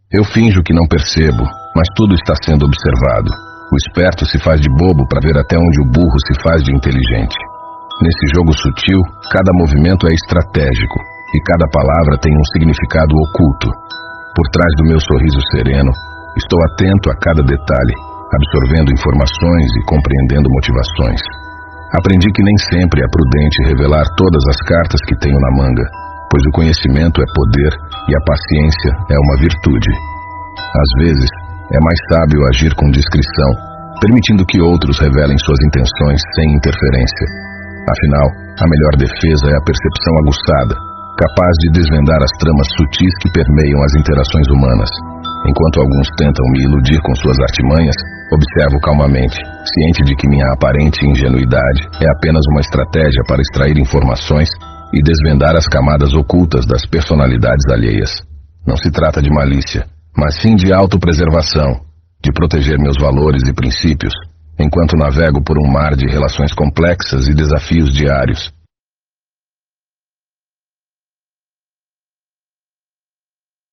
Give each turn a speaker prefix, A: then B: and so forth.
A: Eu finjo que não percebo, mas tudo está sendo observado. O esperto se faz de bobo para ver até onde o burro se faz de inteligente. Nesse jogo sutil, cada movimento é estratégico e cada palavra tem um significado oculto. Por trás do meu sorriso sereno, estou atento a cada detalhe, absorvendo informações e compreendendo motivações. Aprendi que nem sempre é prudente revelar todas as cartas que tenho na manga, pois o conhecimento é poder e a paciência é uma virtude. Às vezes, é mais sábio agir com discrição, permitindo que outros revelem suas intenções sem interferência. Afinal, a melhor defesa é a percepção aguçada, capaz de desvendar as tramas sutis que permeiam as interações humanas. Enquanto alguns tentam me iludir com suas artimanhas, observo calmamente, ciente de que minha aparente ingenuidade é apenas uma estratégia para extrair informações e desvendar as camadas ocultas das personalidades alheias. Não se trata de malícia, mas sim de autopreservação, de proteger meus valores e princípios, enquanto navego por um mar de relações complexas e desafios diários.